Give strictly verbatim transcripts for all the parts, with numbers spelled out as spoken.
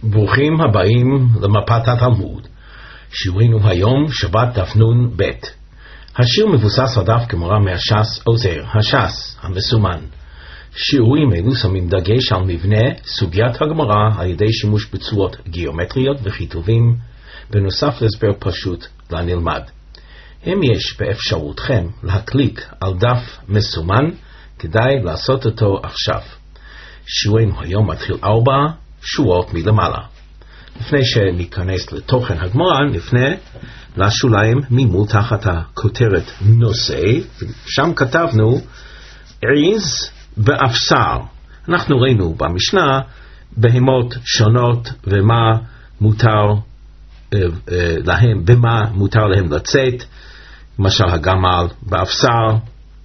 ברוכים הבאים למפת התלמוד. שיעורנו היום שבת דף נון ב'. השיר מבוסס על דף גמרא מהש"ס עוזר, הש"ס המסומן. שיעורים אלו שמים דגש על מבנה סוגיית הגמרא על ידי שימוש בצורות גיאומטריות וכיתובים, בנוסף להסבר פשוט לנלמד. אם יש באפשרותכם להקליק על דף מסומן, כדאי לעשות אותו עכשיו. שיעורנו היום מתחיל ארבע שורות מלמעלה. לפני שניכנס לתוכן הגמרא, נפנה לשוליים ממול תחת הכותרת נושא, שם כתבנו עז ואפסר. אנחנו ראינו במשנה בהמות שונות ומה מותר להם, במה מותר להם לצאת, למשל הגמל באפסר,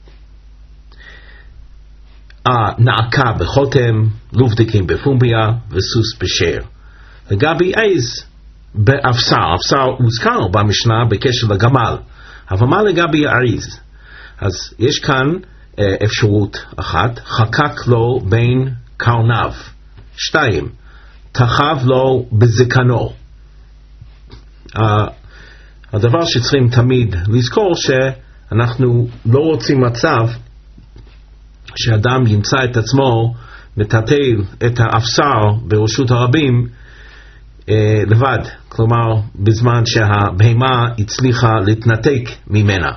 נעקה בחותם, לובדקים בפומביה וסוס בשיר. לגבי עז באפסר, אפסר הוזכר במשנה בקשר לגמל, אבל מה לגבי העז? אז יש כאן אה, אפשרות אחת, חקק לו בין קרניו. שתיים, תחב לו בזקנו. Uh, הדבר שצריכים תמיד לזכור שאנחנו לא רוצים מצב שאדם ימצא את עצמו מטלטל את האפסר ברשות הרבים אה, לבד, כלומר בזמן שהבהמה הצליחה להתנתק ממנה.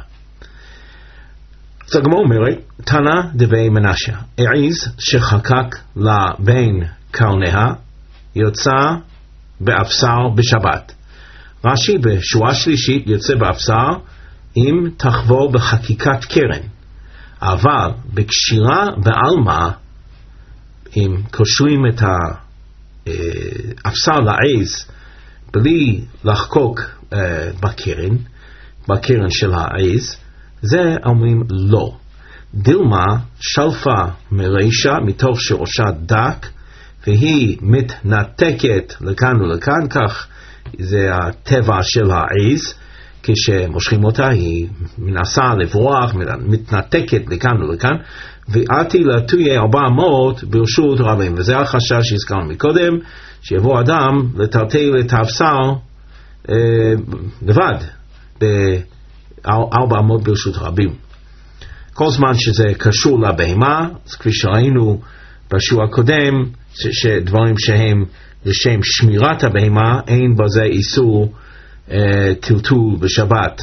אז הגמרא אומרת, תנא דבי מנשה, העז שחקק לה בין קרניה יוצא באפסר בשבת. רש"י בשורה שלישית יוצא באפסר אם תחבו בחקיקת קרן, אבל בקשירה בעלמא, אם קושרים את האפסר לעז בלי לחקוק בקרן, בקרן של העז, זה אומרים לא. דילמה שלפה מרישה מתוך שראשה דק, והיא מתנתקת לכאן ולכאן, כך זה הטבע של העז, כשמושכים אותה היא מנסה לברוח, מתנתקת לכאן ולכאן, ועתי לתויה ארבע מאות ברשות רבים. וזה החשש שהזכרנו מקודם, שיבוא אדם לטלטל את האפסר אה, לבד בארבע מאות ברשות רבים. כל זמן שזה קשור לבהמה, אז כפי שראינו בשיעור הקודם, שדברים שהם לשם שמירת הבהמה, אין בזה איסור טלטול בשבת.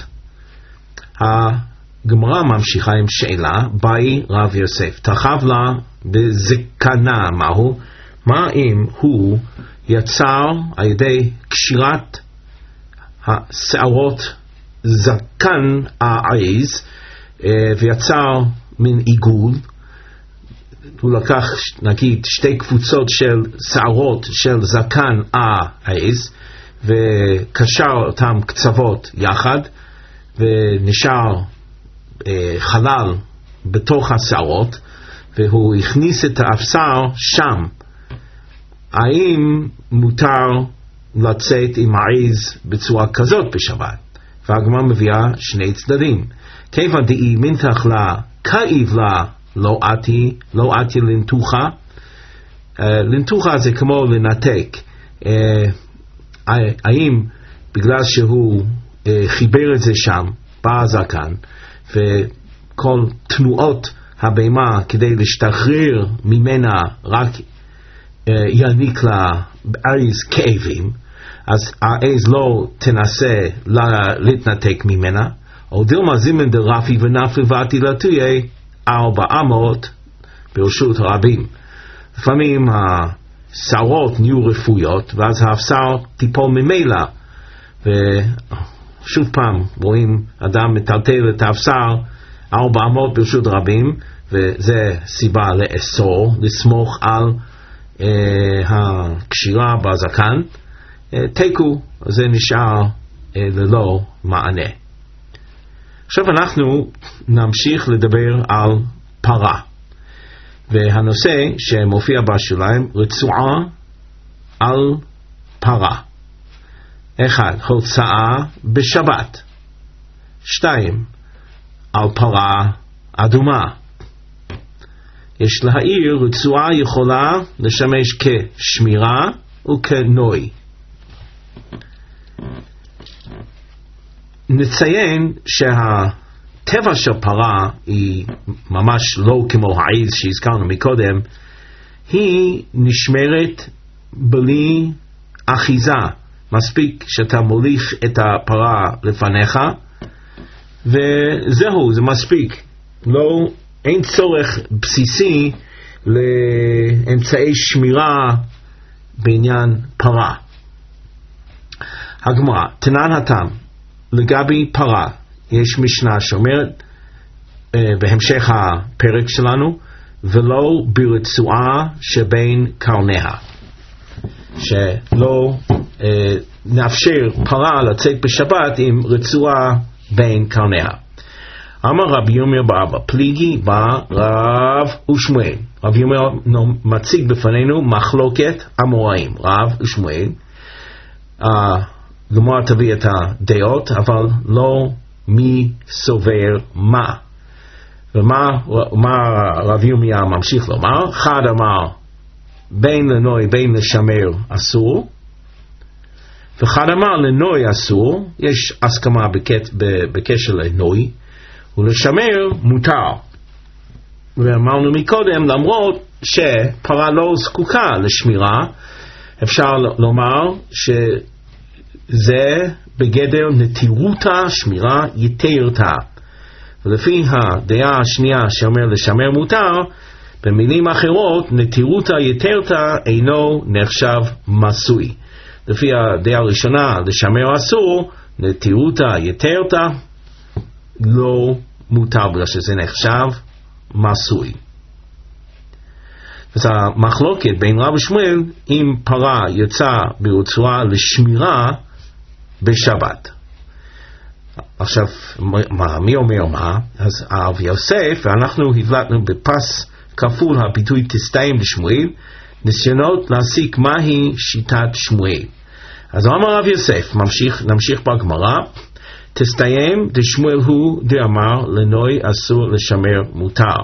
הגמרא ממשיכה עם שאלה, באי רב יוסף, תחב לה בזקנה, מהו? מה אם הוא יצר על ידי קשירת השערות זקן העז, ויצר מן עיגול, הוא לקח נגיד שתי קבוצות של שערות של זקן העז, וקשר אותם קצוות יחד, ונשאר אה, חלל בתוך השערות, והוא הכניס את האפסר שם. האם מותר לצאת עם העז בצורה כזאת בשבת? והגמרא מביאה שני צדדים. כיוון דאי מנתח לה כאיב לה לא עתי, לא עתי לנתוחה. Uh, לנתוחה זה כמו לנתק. Uh, האם בגלל שהוא uh, חיבר את זה שם, בא הזקן, וכל תנועות הבהמה כדי להשתחרר ממנה רק uh, יעניק לה עז כאבים, אז העז לא תנסה להתנתק ממנה, או דילמה זימן דרפי ונפל ועתי לתויה ארבע מאות ברשות הרבים. לפעמים השערות נהיו רפויות, ואז האפסר טיפול ממילא, ושוב פעם רואים אדם מטלטל את האפסר ארבע מאות ברשות רבים, וזה סיבה לאסור, לסמוך על אה, הקשירה בזקן. אה, תיקו, זה נשאר אה, ללא מענה. עכשיו אנחנו נמשיך לדבר על פרה, והנושא שמופיע בשוליים, רצועה על פרה. אחד, הוצאה בשבת. שתיים, על פרה אדומה. יש להעיר, רצועה יכולה לשמש כשמירה וכנוי. נציין שהטבע של פרה היא ממש לא כמו העז שהזכרנו מקודם, היא נשמרת בלי אחיזה. מספיק שאתה מוליך את הפרה לפניך וזהו, זה מספיק. לא, אין צורך בסיסי לאמצעי שמירה בעניין פרה. הגמרא, תנן התם, לגבי פרה, יש משנה שאומרת אה, בהמשך הפרק שלנו, ולא ברצועה שבין קרניה, שלא אה, נאפשר פרה לצאת בשבת עם רצועה בין קרניה. אמר רבי ירמיה בר אבא פליגי בא רב ושמואל. רב ירמיה מציג בפנינו מחלוקת אמוראים, רב ושמואל. הגמרא תביא את הדעות, אבל לא מי סובר מה. ומה מה רב ירמיה ממשיך לומר? אחד אמר בין לנוי בין לשמר אסור, ואחד אמר לנוי אסור. יש הסכמה בקט, בקשר לנוי, ולשמר מותר. ואמרנו מקודם, למרות שפרה לא זקוקה לשמירה, אפשר לומר שזה בגדר נטירותה שמירה יתרתה. ולפי הדעה השנייה שאומר לשמר מותר, במילים אחרות נטירותה יתרתה אינו נחשב מסוי. לפי הדעה הראשונה לשמר אסור, נטירותה יתרתה לא מותר בגלל שזה נחשב מסוי. אז המחלוקת בין רב ושמואל אם פרה יצא ברצועה לשמירה בשבת. עכשיו מה, מי אומר מה? אז הרב יוסף, ואנחנו הבלטנו בפס כפול הביטוי תסתיים לשמואל, ניסיונות להסיק מהי שיטת שמואל. אז אמר הרב יוסף, ממשיך, נמשיך בגמרא, תסתיים דשמואל הוא דאמר לנוי אסור לשמר מותר,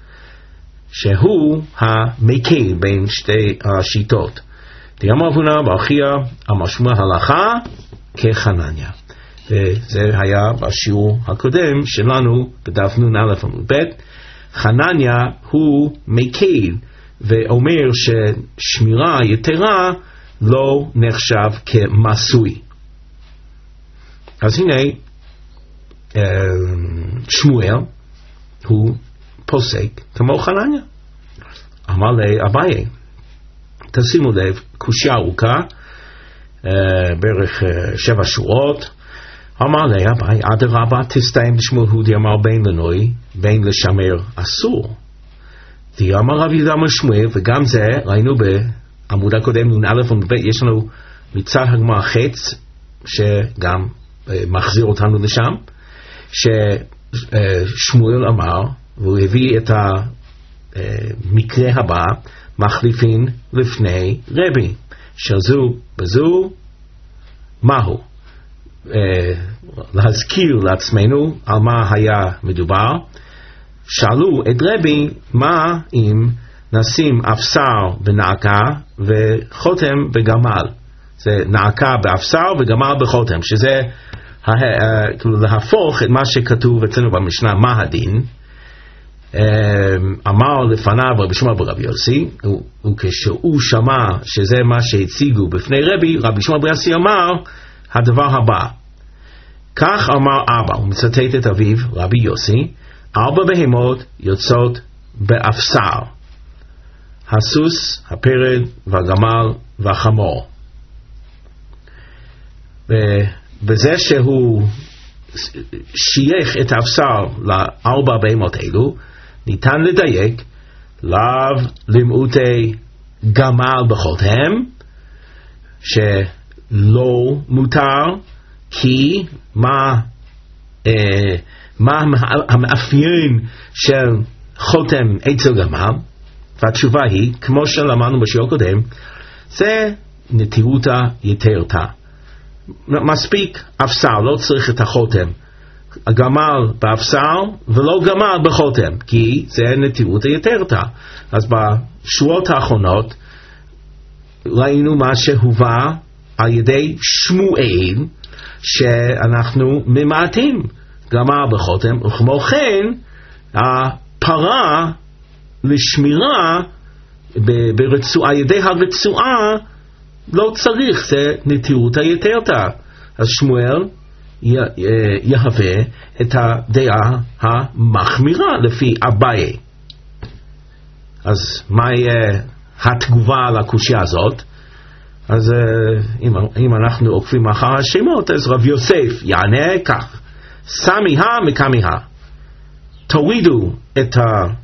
שהוא המקל בין שתי השיטות. דאמר רב הונא בר חייא אמר שמואל הלכה כחנניה. וזה היה בשיעור הקודם שלנו בדף נ"א עמוד ב'. חנניה הוא מקל ואומר ששמירה יתרה לא נחשב כמסוי. אז הנה שמואל הוא פוסק כמו חנניה. אמר לאביי, תשימו לב, קושיה ארוכה בערך שבע שורות. אמר לאביי, אדרבה תסתיים לשמואל הוא דאמר בין לנוי בין לשמר אסור. דאמר רב יהודה אמר שמואל, וגם זה ראינו בעמוד הקודם נ"א עמוד ב', יש לנו מצד הגמרא חץ שגם מחזיר אותנו לשם, ששמואל אמר, והוא הביא את המקרה הבא, מחליפין לפני רבי, שזו בזו מהו. להזכיר לעצמנו על מה היה מדובר. שאלו את רבי, מה אם נשים אפסר בנעקה וחותם בגמל? זה נעקה באפסר וגמל בחותם, שזה כאילו להפוך את מה שכתוב אצלנו במשנה מה הדין. אמר לפניו רבי שמעון בר רבי יוסי, וכשהוא שמע שזה מה שהציגו בפני רבי, רבי שמעון בר יוסי אמר הדבר הבא, כך אמר אבא, הוא מצטט את אביו רבי יוסי, ארבע בהמות יוצאות באפסר, הסוס, הפרד והגמל והחמור. ובזה שהוא שייך את האפסר לארבע בהמות אלו, ניתן לדייק לאו למעוטי גמל בחותם, שלא מותר, כי מה, אה, מה המאפיין של חותם אצל גמל? והתשובה היא, כמו שלמדנו בשיעור קודם, זה נטירותה יתרתה. מספיק אפסר, לא צריך את החותם. הגמל באפסר ולא גמל בחותם, כי זה נטירותה יתרתה. אז בשורות האחרונות ראינו מה שהובא על ידי שמואל, שאנחנו ממעטים גמר בחותם, וכמו כן הפרה לשמירה ברצועה, על ידי הרצועה לא צריך, זה נטירות היתרתא. אז שמואל יהווה את הדעה המחמירה לפי אביי. אז מה יהיה התגובה לקושיה הזאת? אז אם, אם אנחנו עוקבים אחר השמות, אז רב יוסף יענה כך: סמיהה מקמיהה. תורידו את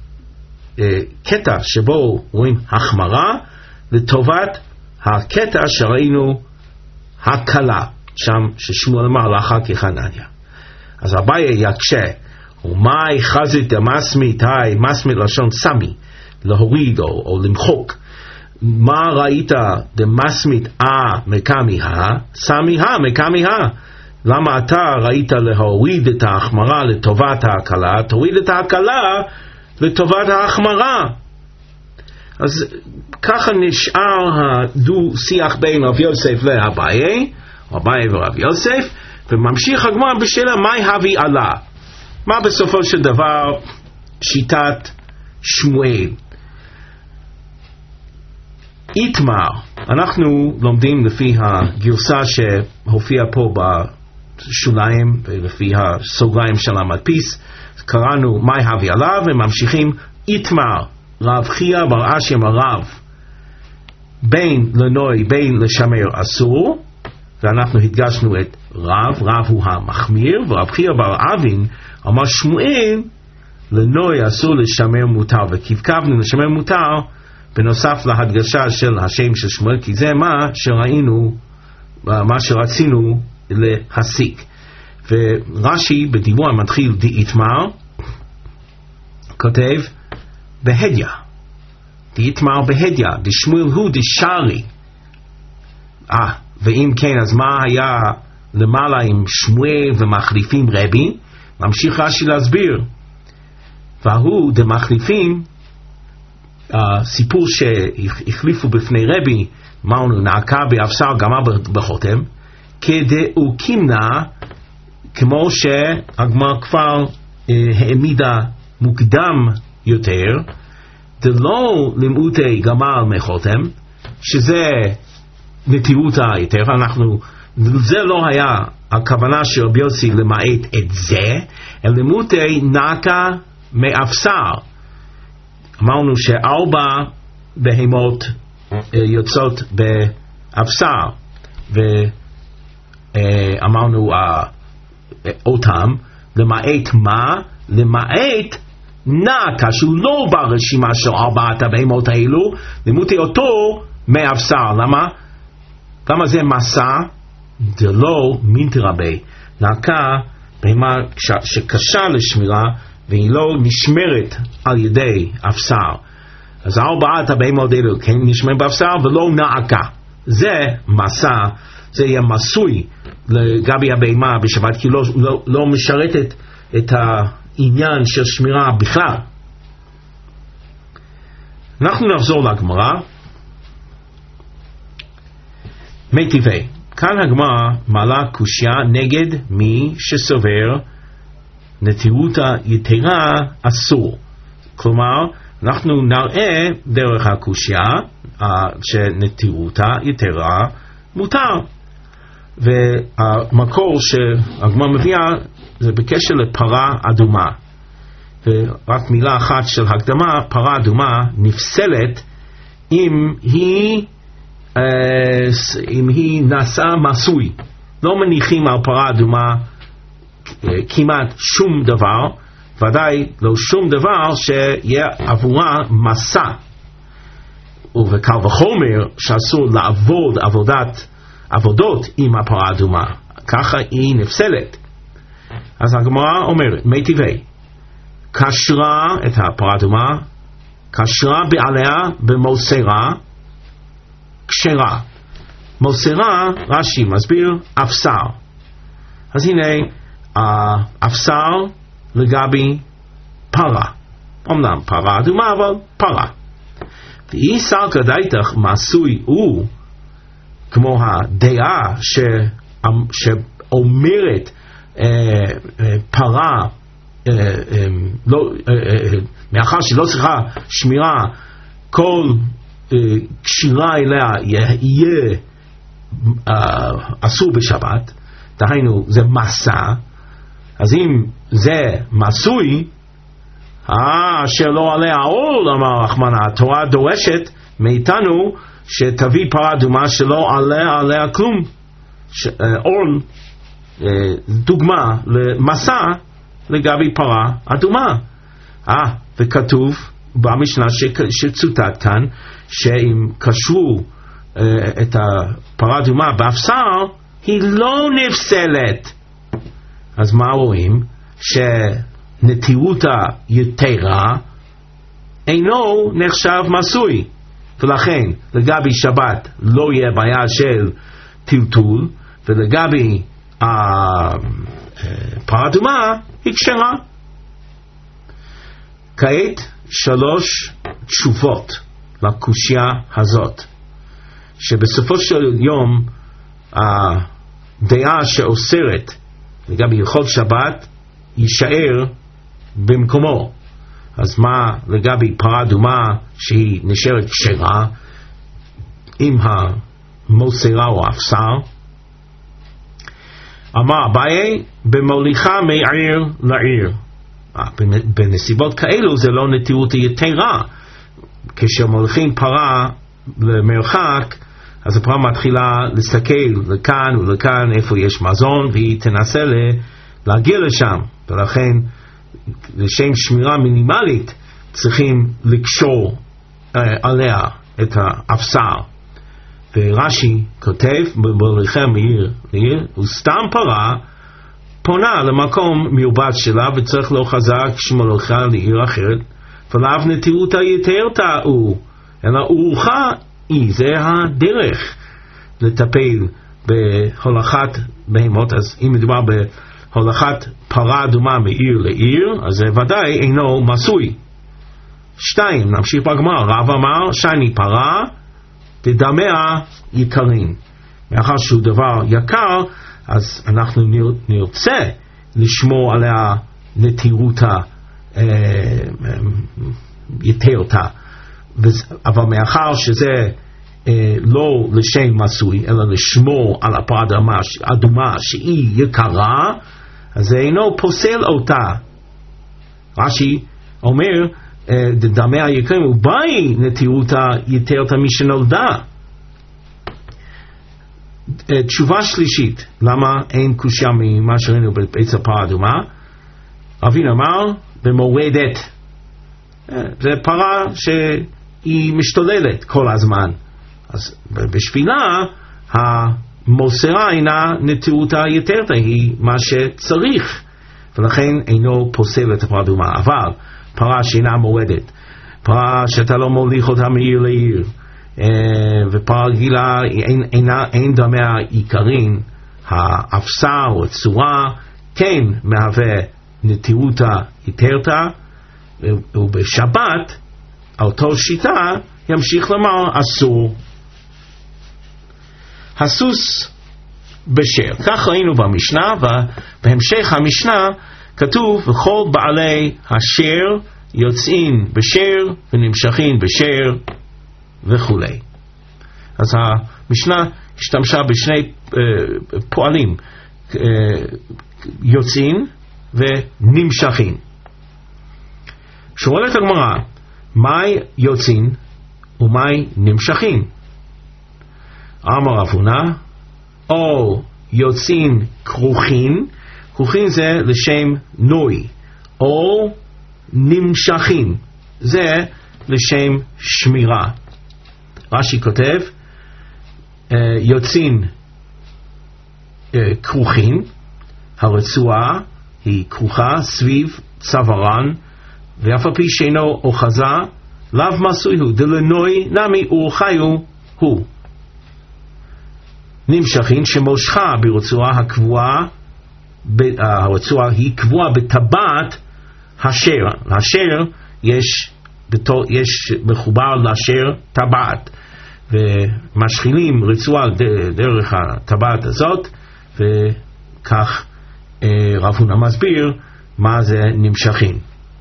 הקטע שבו רואים החמרה לטובת הקטע שראינו הקלה, שם ששמואל אמר לאחר כחנניה. אז אביי יקשה, ומאי חזית דמסמית, היי מסמית לשון סמי, להוריד או, או למחוק. מה ראית דמסמית אה מקמיהה, סמיהה מקמיהה? למה אתה ראית להוריד את ההחמרה לטובת ההקלה? תוריד את ההקלה לטובת ההחמרה. אז ככה נשאר הדו שיח בין רב יוסף לאביי, אביי ורב יוסף, וממשיך הגמרא בשאלה מהי הביא עלה. מה בסופו של דבר שיטת שמואל? איתמר, אנחנו לומדים לפי הגרסה שהופיעה פה בשוליים ולפי הסוגריים של המדפיס, קראנו מהי הביא עלה וממשיכים איתמר רב חייא בר אשי הרב, בין לנוי בין לשמר אסור, ואנחנו הדגשנו את רב, רב הוא המחמיר, ורב חייא בר אבין אמר שמואל לנוי אסור לשמר מותר, וכבכבנו לשמר מותר בנוסף להדגשה של השם של שמואל, כי זה מה שראינו, מה שרצינו להסיק. ורש"י בדיבור מתחיל דאיתמר כותב בהדיה, דאיתמר בהדיה, דשמואל הוא דשארי. אה, ואם כן, אז מה היה למעלה עם שמואל ומחליפים רבי? ממשיך רש"י להסביר, והוא דמחליפים, הסיפור שהחליפו בפני רבי, אמרנו נעקה באבשר גמר בחותם, כדאוקימנה, כמו שהגמרא כבר העמידה מוקדם יותר, דלא לימודי גמר מחותם, שזה נטירות היתר. אנחנו, זה לא היה הכוונה של רבי יוסי למעט את זה, אלא לימודי נעקה מאבשר. אמרנו שארבע בהמות יוצאות באבשר, ואמרנו אותם, למעט מה? למעט נעקה, שהוא לא ברשימה של ארבעת הבהמות האלו, לימודי אותו מאבשר. למה? למה זה מסע? זה לא מינטרבי. נעקה, בהמה שקשה לשמירה, והיא לא נשמרת על ידי אפסר. אז ארבעת הבהמות האלו כן נשמרת באפסר ולא נעקה. זה מסע, זה יהיה מסוי לגבי הבהמה בשבת, כי לא, לא, לא משרתת את העניין של שמירה בכלל. אנחנו נחזור לגמרא. מי טבעי, כאן הגמרא מעלה קושיה נגד מי שסובר נטירות היתרה אסור. כלומר, אנחנו נראה דרך הקושיה שנטירות היתרה מותר. והמקור שהגמרא מביאה זה בקשר לפרה אדומה. ורק מילה אחת של הקדמה, פרה אדומה נפסלת אם היא אם היא נעשה מסוי. לא מניחים על פרה אדומה כמעט שום דבר, ודאי לא שום דבר שיהיה עבורה מסע. ובקל וחומר שאסור לעבוד עבודת עבודות עם הפרה אדומה, ככה היא נפסלת. אז הגמרא אומרת מי טבעי, קשרה את הפרה אדומה, קשרה בעליה במוסרה כשרה. מוסרה, רש"י מסביר, אפסר. אז הנה אפסר לגבי פרה, אמנם פרה אדומה אבל פרה. ואי סלקא דייתך מעשוי הוא כמו הדעה ש... שאומרת אה, אה, פרה אה, אה, לא, אה, אה, מאחר שלא צריכה שמירה כל אה, קשירה אליה יהיה אה, אסור בשבת, דהיינו זה מסע, אז אם זה מסוי אה, שלא עליה עול, אמר רחמנא, התורה דורשת מאיתנו שתביא פרה אדומה שלא עליה עליה כלום. ש, אה, עול, אה, דוגמה למסע לגבי פרה אדומה. אה, וכתוב במשנה שצוטט כאן, שאם קשרו אה, את הפרה אדומה באפסר, היא לא נפסלת. אז מה רואים? שנטירותה יתרה אינו נחשב מסוי, ולכן לגבי שבת לא יהיה בעיה של טלטול, ולגבי הפרה אדומה היא כשרה. כעת שלוש תשובות לקושיה הזאת, שבסופו של יום הדעה שאוסרת לגבי הלכות שבת יישאר במקומו. אז מה לגבי פרה אדומה שהיא נשארת כשרה עם המוסרה או האפסר? אמר אביי, במוליכה מעיר לעיר. בנסיבות כאלו זה לא נטירות יתרה. כשמוליכים פרה למרחק, אז הפרה מתחילה להסתכל לכאן ולכאן איפה יש מזון, והיא תנסה להגיע לשם, ולכן לשם שמירה מינימלית צריכים לקשור אה, עליה את האפסר. ורש"י כותב במוליכה מעיר לעיר, וסתם פרה פונה למקום מיובד שלה וצריך לא חזק שמוליכה לעיר אחרת, ולאו נטירותה יתרתא הוא, אלא אורחה היא. זה הדרך לטפל בהולכת בהמות. אז אם מדובר בהולכת פרה אדומה מעיר לעיר, אז זה ודאי אינו מסוי. שתיים, נמשיך בגמרא. רב אמר שני פרה תדמיה יקרים. מאחר שהוא דבר יקר, אז אנחנו נרצה לשמור עליה נטירותה אה, יתרתא, אבל מאחר שזה אה, לא לשם מסוי אלא לשמור על הפרה אדומה שהיא יקרה, אז זה אינו פוסל אותה. רש"י אומר אה, דמיה יקרים ובאי נטירותה יתרתא משנולדה. אה, תשובה שלישית, למה אין קושיה ממה שראינו בעץ הפרה אדומה? רבינו אמר במורדת. אה, זה פרה שהיא משתוללת כל הזמן, אז בשבילה המוסרה אינה נטירותה יתרתא, היא מה שצריך, ולכן אינו פוסל את הפרה אדומה. אבל פרה שאינה מורדת, פרה שאתה לא מוליך אותה מעיר לעיר, ופרה רגילה אין, אין, אין דמיה עיקרין, האפסר או הצורה כן מהווה נטירותה יתרתא, ובשבת אותו שיטה ימשיך לומר אסור. הסוס בשר, כך ראינו במשנה, ובהמשך המשנה כתוב וכל בעלי השר יוצאים בשר ונמשכים בשר וכו'. אז המשנה השתמשה בשני uh, פועלים, uh, יוצאים ונמשכים. שואלת הגמרא, מהי יוצאים ומהי נמשכים? אמר רב הונא, או יוצאים כרוכין, כרוכין זה לשם נוי, או נמשכים, זה לשם שמירה. רש"י כותב, יוצאים כרוכין, הרצועה היא כרוכה סביב צווארן, ואף על פי שאינו אוחזה, לאו מסוי הוא, דלנוי נמי אורחיו הוא. נמשכים שמושכה ברצועה הקבועה, הרצועה היא קבועה בטבעת השר. השר יש בתור, יש מחובר לאשר טבעת, ומשחילים רצועה דרך הטבעת הזאת, וכך רב הונא מסביר מה זה נמשכים.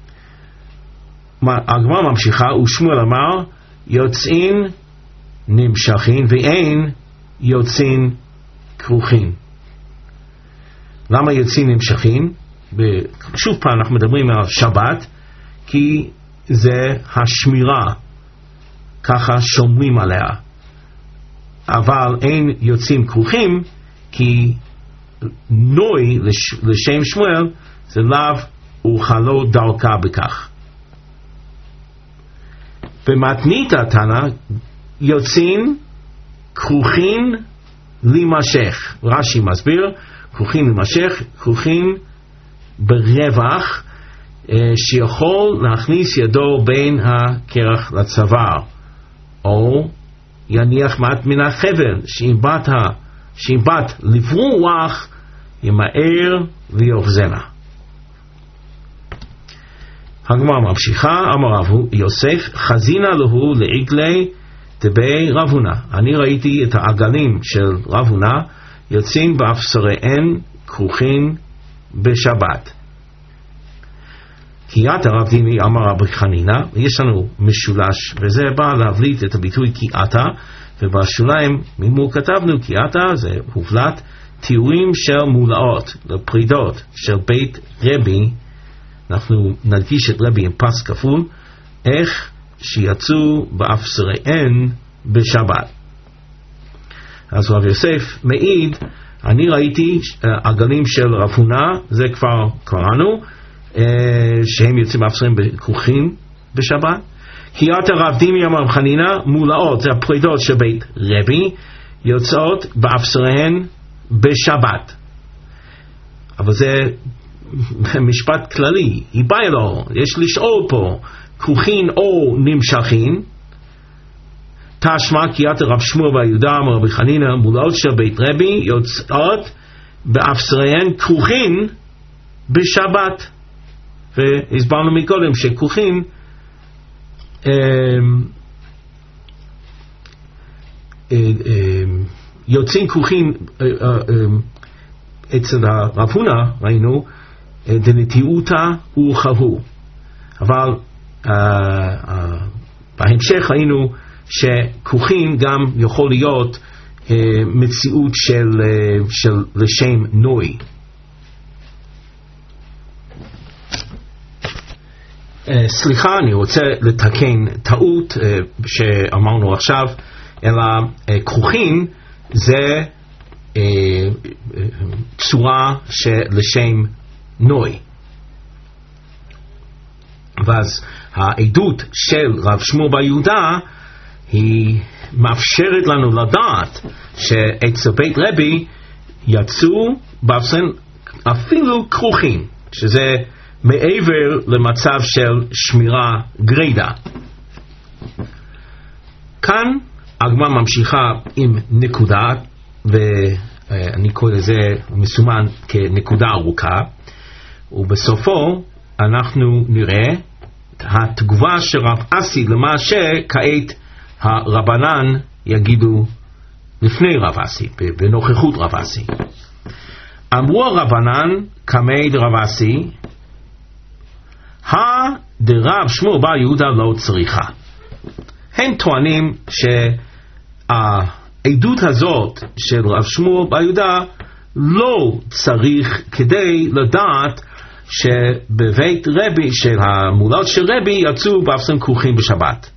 הגמרא ממשיכה, ושמואל אמר יוצאין נמשכין ואין יוצאין כרוכין. למה יוצאין נמשכין? שוב פעם אנחנו מדברים על שבת, כי זה השמירה, ככה שומרים עליה. אבל אין יוצאים כרוכים, כי נוי לשם שמואל זה לאו וכלו דרכה בכך. במתנית התנא יוצאים כרוכין להימשך. רש"י מסביר, כרוכין להימשך, כרוכין ברווח, שיכול להכניס ידו בין הקרח לצוואר, או יניח מעט מן החבל, שאם בת, שאם בת לברוח ימהר ויוחזנה. הגמרא ממשיכה, אמר רב יוסף, חזינה להו לעגלי דבי רב הונא. אני ראיתי את העגלים של רב הונא יוצאים באפסריהן כרוכים בשבת. קיאתה רב דימי אמר רבי חנינא, יש לנו משולש, וזה בא להבליט את הביטוי קיאתה, ובשוליים ממול כתבנו קיאתה, זה הובלט תיאורים של מולאות לפרידות של בית רבי. אנחנו נדגיש את רבי עם פס כפול, איך שיצאו באפסריהן בשבת. אז רב יוסף מעיד, אני ראיתי עגלים של רב הונא, זה כבר קראנו, שהם יוצאים באפסריהן כרוכים בשבת. קיאתה רב דימי אמר רב חנינא, מולאות, זה הפרידות של בית רבי, יוצאות באפסריהן בשבת. אבל זה משפט כללי, היא באה לו, יש לשאול פה, כרוכין או נמשכין, תשמע קיאתה רב שמואל בר יהודה אמר רבי חנינא, מולאות של בית רבי יוצאות באפסריהן כרוכין בשבת. והסברנו מקודם שכרוכין אה, אה, אה, יוצאים כרוכין אה, אה, אה, אצל הרב הונא ראינו דנטיעותא ורחבו, אבל uh, uh, בהמשך ראינו שכרוכין גם יכול להיות uh, מציאות של, uh, של לשם נוי. Uh, סליחה, אני רוצה לתקן טעות uh, שאמרנו עכשיו, אלא uh, כרוכין זה uh, uh, צורה של לשם נוי. ואז העדות של רב שמואל בר יהודה היא מאפשרת לנו לדעת שאצל בית רבי יצאו באפסריהן אפילו כרוכין, שזה מעבר למצב של שמירה גרידא. כאן הגמרא ממשיכה עם נקודה, ואני קורא לזה מסומן כנקודה ארוכה, ובסופו אנחנו נראה את התגובה של רב אסי למה שכעת הרבנן יגידו לפני רב אסי, בנוכחות רב אסי. אמרו הרבנן כמי דרב אסי, הדרב שמואל בר יהודה לא צריכה. הם טוענים שהעדות הזאת של רב שמואל בר יהודה לא צריך כדי לדעת שבבית רבי, של המולאות של רבי, יצאו באפסריהן כרוכים בשבת.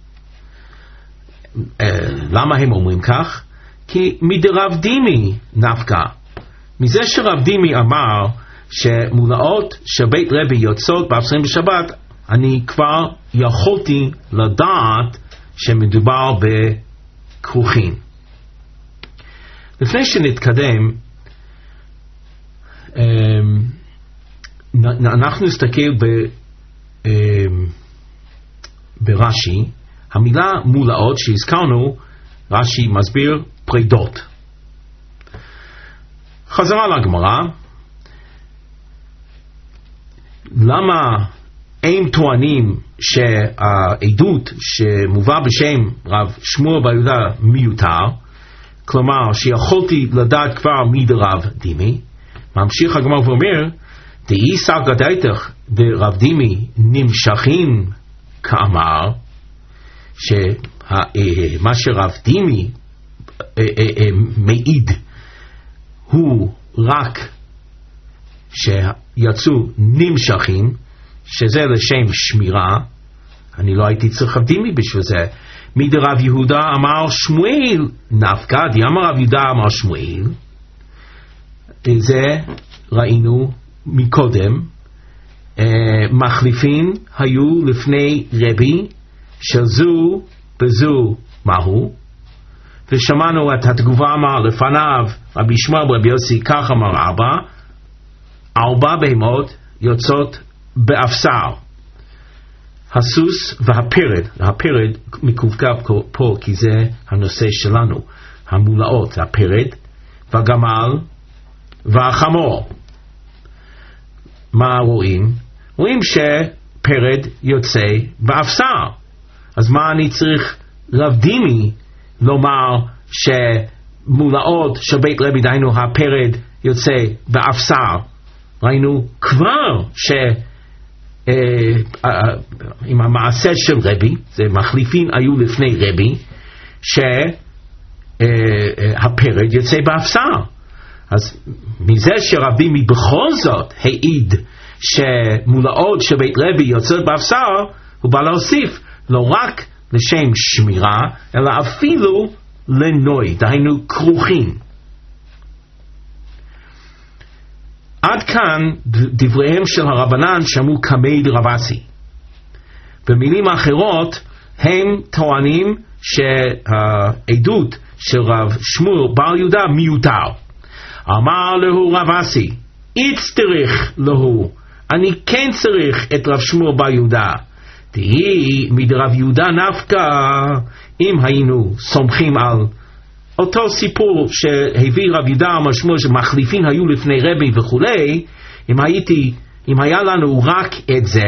למה הם אומרים כך? כי מדרב דימי נפקא. מזה שרב דימי אמר שמולאות של בית רבי יוצאות באפסריהן בשבת, אני כבר יכולתי לדעת שמדובר בכרוכים. לפני שנתקדם, אנחנו נסתכל ברש"י, המילה מולאות שהזכרנו, רש"י מסביר פרידות. חזרה לגמרא, למה הם טוענים שהעדות שמובא בשם רב שמואל בר יהודה מיותר, כלומר שיכולתי לדעת כבר מי דרב דימי. ממשיך הגמרא ואומר, דאי סגא דייתך דרב דימי נמשכים כאמר, שמה שרב דימי מעיד הוא רק שיצאו נמשכים, שזה לשם שמירה. אני לא הייתי צריך רב דימי בשביל זה. מדרב יהודה אמר שמואל נפקא, אמר רב יהודה אמר שמואל. זה ראינו מקודם. מחליפין היו לפני רבי, של זו בזו מהו, ושמענו את התגובה. אמר לפניו רבי ישמעאל ורבי יוסי, כך אמר אבא, ארבע בהמות יוצאות באפסר, הסוס והפרד. הפרד מקווקב פה כי זה הנושא שלנו, המולאות, הפרד והגמל והחמור. מה רואים? רואים שפרד יוצא באפסר. אז מה אני צריך רב דימי לומר שמולאות של בית רבי, דהיינו הפרד יוצא באפסר? ראינו כבר ש אה, אה, עם המעשה של רבי, זה מחליפין היו לפני רבי, שהפרד אה, אה, יוצא באפסר. אז מזה שרב דימי בכל זאת העיד שמולאות של בית רבי יוצאות באפסר, הוא בא להוסיף לא רק לשם שמירה, אלא אפילו לנוי, דהיינו כרוכין. עד כאן דבריהם של הרבנן שמעו קמי דרב אסי. במילים אחרות הם טוענים שהעדות של רב שמואל בר יהודה מיותר. אמר לו רב אסי, אצטריך לו, אני כן צריך את רב שמואל בר יהודה. תהי מדרב יהודה נפקא, אם היינו סומכים על אותו סיפור שהביא רב יהודה אמר שמואל שמחליפין היו לפני רבי וכולי, אם הייתי, אם היה לנו רק את זה,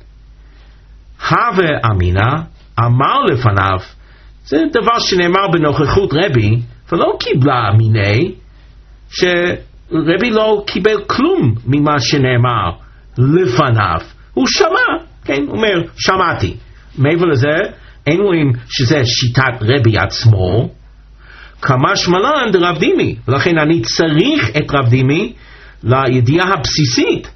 הווה אמינה, אמר לפניו, זה דבר שנאמר בנוכחות רבי, ולא קיבלה מיני, שרבי לא קיבל כלום ממה שנאמר לפניו. הוא שמע, כן, הוא אומר, שמעתי. מעבר לזה, אין רואים שזה שיטת רבי עצמו, כמה שמלן דרב דימי, ולכן אני צריך את רב דימי לידיעה הבסיסית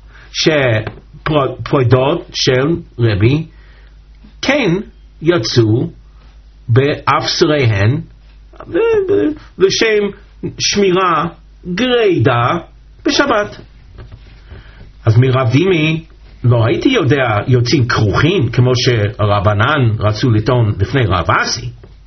שפרדות של רבי כן יצאו באפסריהן לשם שמירה גרידה בשבת. אז מרב דימי לא הייתי יודע יוצאים כרוכין כמו שהרבנן רצו לטעון לפני רב אסי.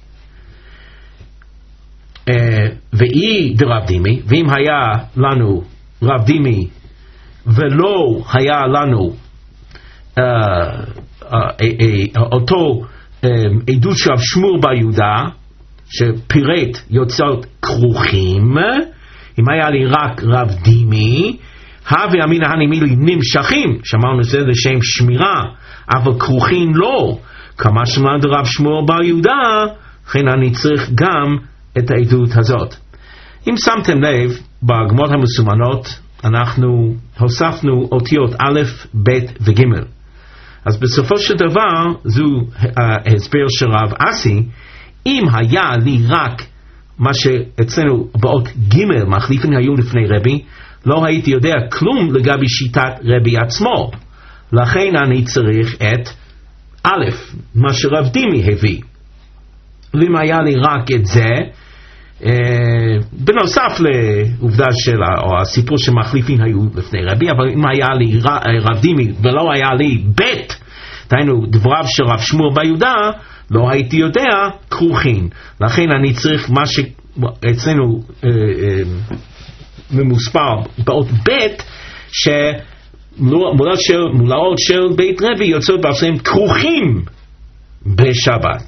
Uh, ואי דרב דימי, ואם היה לנו רב דימי ולא היה לנו uh, uh, uh, uh, אותו uh, עדות של שמואל בר יהודה שפירט יוצאות כרוכים, אם היה לי רק רב דימי, הווה אמינא הני מילי נמשכים, שאמרנו זה לשם שמירה, אבל כרוכים לא, כמה שמלן דרב שמואל בר יהודה, לכן אני צריך גם את העדות הזאת. אם שמתם לב, בגמרות המסומנות אנחנו הוספנו אותיות א', ב' וג'. אז בסופו של דבר זו ההסבר של רב אסי. אם היה לי רק מה שאצלנו באות ג' מחליפין היו לפני רבי, לא הייתי יודע כלום לגבי שיטת רבי עצמו. לכן אני צריך את א', מה שרב דימי הביא. ואם היה לי רק את זה, Uh, בנוסף לעובדה של או הסיפור שמחליפין היו לפני רבי, אבל אם היה לי רב דימי ולא היה לי בית, דהיינו דבריו של רב שמואל בר יהודה, לא הייתי יודע כרוכין. לכן אני צריך מה שאצלנו uh, uh, ממוספר באות בית, שמולאות של, מולאות של בית רבי יוצאות באפסרים כרוכים בשבת.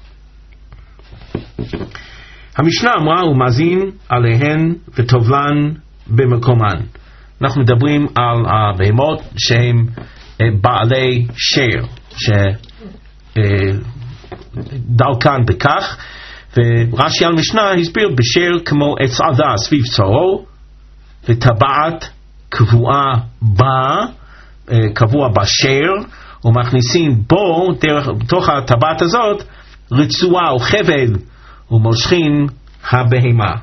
המשנה אמרה הוא מזין עליהן וטובלן במקומן. אנחנו מדברים על הבהמות שהן בעלי שר שדלקן בכך, ורש"י על משנה הסביר בשר כמו עץ עדה סביב צרו, וטבעת קבועה בה, קבוע בשר, ומכניסים בו, דרך, בתוך הטבעת הזאת, רצועה או חבל, ומושכים הבהמה.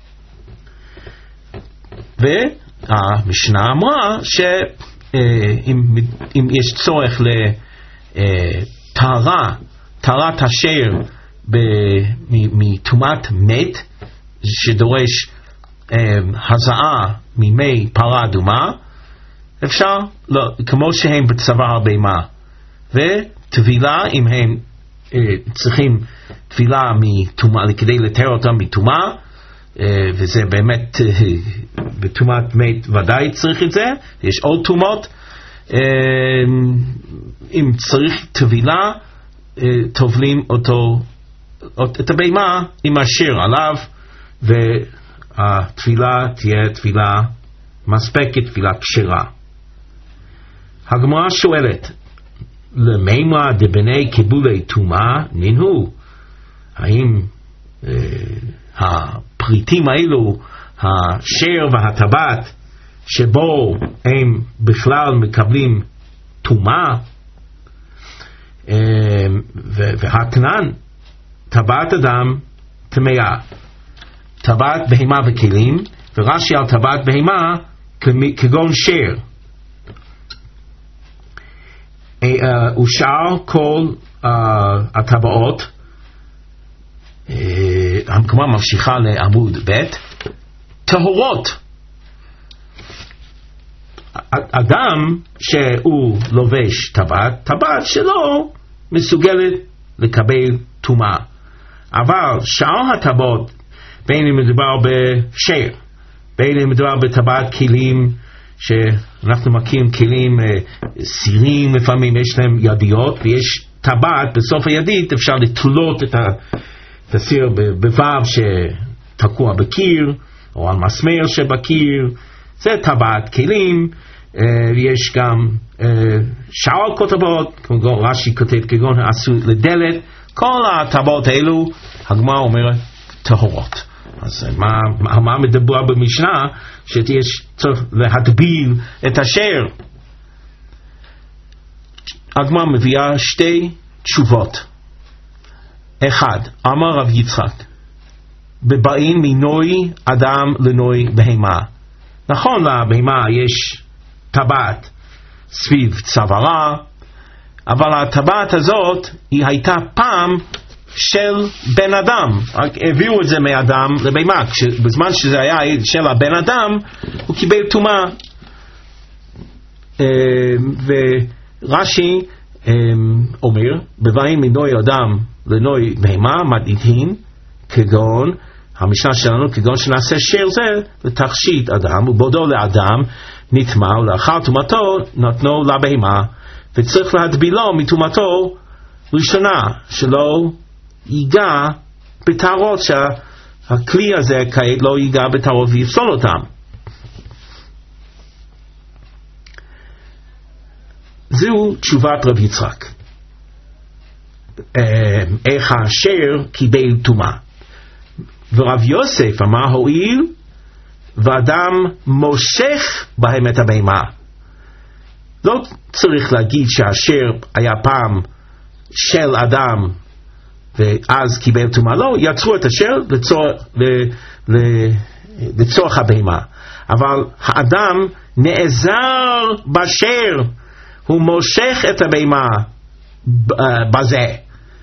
והמשנה אמרה שאם אם יש צורך לטהרה, טהרת השר מטומאת מת, שדורש הזעה ממי פרה אדומה, אפשר, לא, כמו שהם בצוואר הבהמה, וטבילה אם הם אה, צריכים טבילה מטומאה, כדי לטהר אותם מטומאה, אה, וזה באמת אה, בטומאת מת ודאי צריך את זה. יש עוד טומאות, אה, אם צריך טבילה, אה, טובלים אותו, את הבהמה עם השיר עליו, והטבילה תהיה טבילה מספקת, טבילה כשרה. הגמרא שואלת, למימה דבני קיבולי טומאה נינהו, האם אה, הפריטים האלו, השיר והטבעת, שבו הם בכלל מקבלים טומאה, אה, והתנן, טבעת אדם טמאה, טבעת בהמה וכלים, ורש"י על טבעת בהמה כגון שיר. ושאר כל הטבעות, המקומה ממשיכה לעמוד ב', טהורות. אדם שהוא לובש טבעת, טבעת שלו מסוגלת לקבל טומאה. אבל שאר הטבעות, בין אם מדובר בשיר, בין אם מדובר בטבעת כלים, שאנחנו מכירים כלים סירים, לפעמים יש להם ידיות, ויש טבעת, בסוף הידית אפשר לתלות את הסיר בבב שתקוע בקיר, או על מסמר שבקיר, זה טבעת כלים. ויש גם שאר כותבות, כמו רש"י כותב כגון העשוי לדלת, כל הטבעות האלו, הגמרא אומרת טהורות. אז מה, מה מדבר במשנה? שיש צריך להטביל את השיר. הגמרא מביאה שתי תשובות. אחד, אמר רב יצחק, בבאים מנוי אדם לנוי בהמה. נכון, לבהמה יש טבעת סביב צווארה, אבל הטבעת הזאת היא הייתה פעם של בן אדם, רק הביאו את זה מאדם לבהמה. בזמן שזה היה של הבן אדם, הוא קיבל טומאה. ורש"י אומר, בבאים מנוי אדם לנוי בהמה מדעיתין, כגון המשנה שלנו, כגון שנעשה שיר זה לתכשיט אדם, ובעודו לאדם נטמא, ולאחר טומאתו נתנו לבהמה, וצריך להטבילו מטומאתו ראשונה, שלא ייגע בטהרות, שהכלי הזה כעת לא ייגע בטהרות ויפסול אותם. זו תשובת רב יצחק. איך השיר קיבל טומאה. ורב יוסף אמר, הואיל ואדם מושך בהם את הבהמה, לא צריך להגיד שהשיר היה פעם של אדם ואז קיבל טומאה, לא, יצרו את השיר לצורך, לצורך הבהמה. אבל האדם נעזר בשיר, הוא מושך את הבהמה בזה,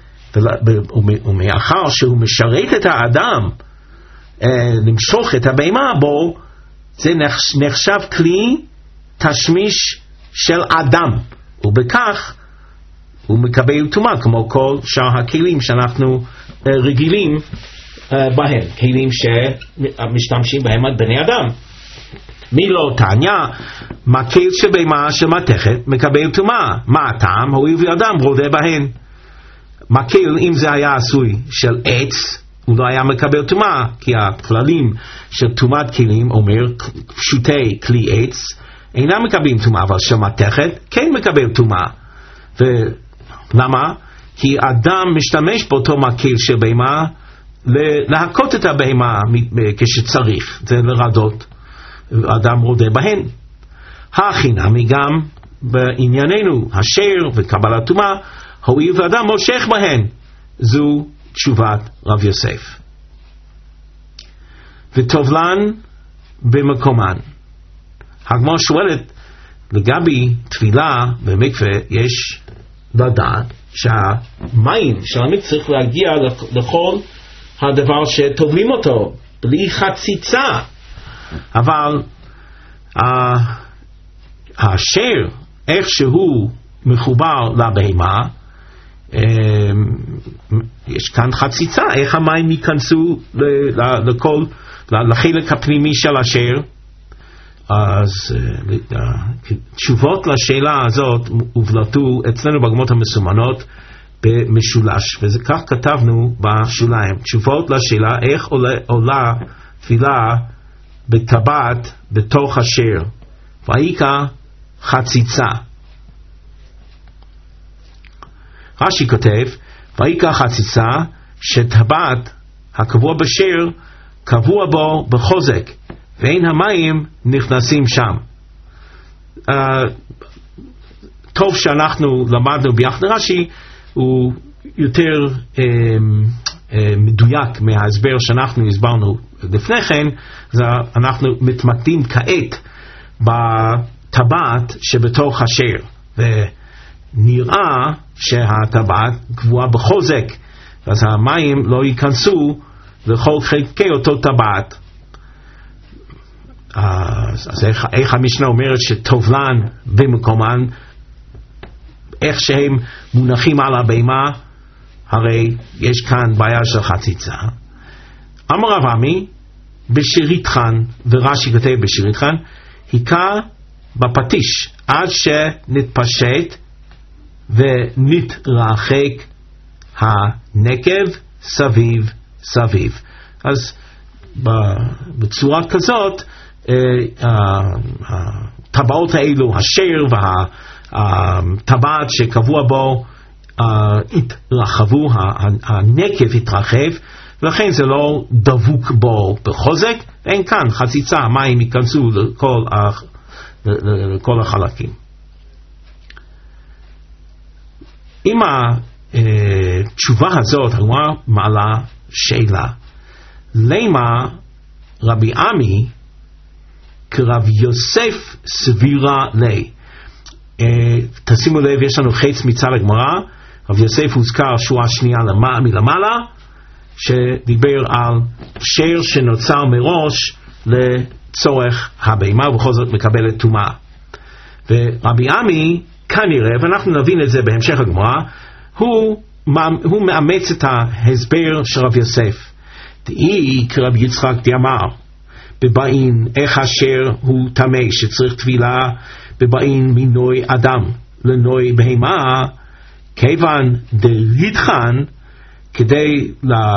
ומאחר שהוא משרת את האדם למשוך את הבהמה בו, זה נחשב כלי תשמיש של אדם, ובכך הוא מקבל טומאה כמו כל שאר הכלים שאנחנו רגילים בהם, כלים שמשתמשים בהם על בני אדם. מי לא תניא, מקל של בהמה של מתכת מקבל טומאה. מה הטעם? הואיל ואדם רודה בהן. מקל, אם זה היה עשוי של עץ, הוא לא היה מקבל טומאה, כי הכללים של טומאת כלים אומר פשוטי כלי עץ, אינם מקבלים טומאה, אבל של מתכת כן מקבל טומאה. ולמה? כי אדם משתמש באותו מקל של בהמה להכות את הבהמה כשצריך, זה לרדות, אדם רודה בהן. החינמי גם בענייננו, השיר וקבלת טומאה, הואיל ואדם מושך בהן, זו תשובת רב יוסף. וטובלן במקומן. הגמרא שואלת, לגבי טבילה במקווה יש לדעת שהמים של המקווה צריך להגיע לכל הדבר שטובלים אותו, בלי חציצה. אבל uh, השיר, איך שהוא מחובר לבהמה, um, יש כאן חציצה, איך המים ייכנסו לכל, לחלק הפנימי של השיר. אז uh, תשובות לשאלה הזאת הובלטו אצלנו בגמרות המסומנות במשולש, וזה כך כתבנו בשוליים. תשובות לשאלה איך עולה, עולה תפילה בטבעת בתוך השיר, ויקה חציצה. רש"י כותב, ויקה חציצה, שטבעת הקבוע בשיר קבוע בו בחוזק, ואין המים נכנסים שם. Uh, טוב שאנחנו למדנו ביחד רש"י, הוא יותר um, uh, מדויק מההסבר שאנחנו הסברנו לפני כן. אנחנו מתמקדים כעת בטבעת שבתוך השיר, ונראה שהטבעת קבועה בחוזק, אז המים לא ייכנסו לכל חלקי אותו טבעת. אז, אז איך, איך המשנה אומרת שטובלן במקומן, איך שהם מונחים על הבהמה, הרי יש כאן בעיה של חציצה. אמר רב עמי, בשיריתחן, ורש"י כותב בשיריתחן, היכה בפטיש עד שנתפשט ונתרחק הנקב סביב סביב. אז בצורה כזאת הטבעות האלו, השיר והטבעת שקבוע בו התרחבו, הנקב התרחב, ולכן זה לא דבוק בו בחוזק. אין כאן חציצה, המים ייכנסו לכל, לכל החלקים. עם התשובה הזאת הגמרא מעלה שאלה, למה רבי עמי כרב יוסף סבירה לי? תשימו לב, יש לנו חץ מצד הגמרא, רב יוסף הוזכר שורה שנייה מלמעלה, שדיבר על שיר שנוצר מראש לצורך הבהמה ובכל זאת מקבלת טומאה. ורבי עמי כנראה, ואנחנו נבין את זה בהמשך הגמרא, הוא, הוא מאמץ את ההסבר של רב יוסף. דאי כרב יצחק דאמר, בבאין איך אשר הוא טמא שצריך טבילה בבאין מנוי אדם לנוי בהמה, כיוון דריתחן, כדי